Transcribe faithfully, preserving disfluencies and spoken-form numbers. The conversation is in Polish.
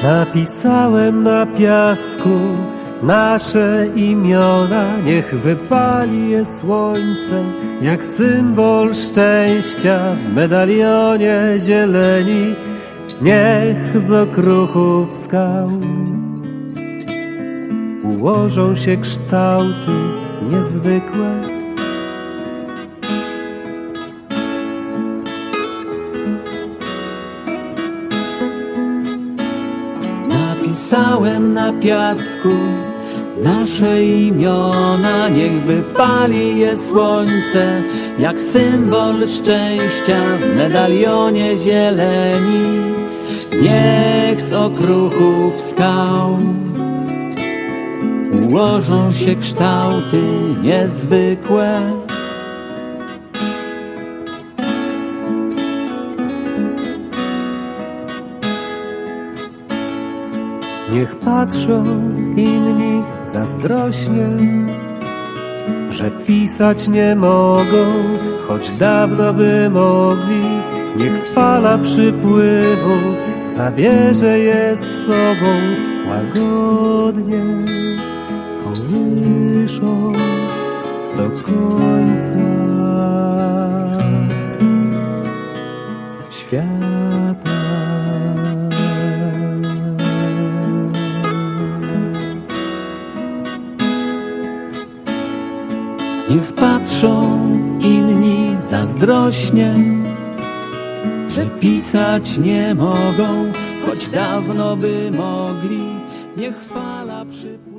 Napisałem na piasku nasze imiona, niech wypali je słońce, jak symbol szczęścia w medalionie zieleni. Niech z okruchów skał ułożą się kształty niezwykłe. Napisałem na piasku nasze imiona, niech wypali je słońce, jak symbol szczęścia w medalionie zieleni. Niech z okruchów skał ułożą się kształty niezwykłe. Niech patrzą inni zazdrośnie, że pisać nie mogą, choć dawno by mogli. Niech fala przypływu zabierze je z sobą łagodnie, kołysząc do końca świata. Niech patrzą inni zazdrośnie, że pisać nie mogą, choć dawno by mogli. Niech fala przypływa.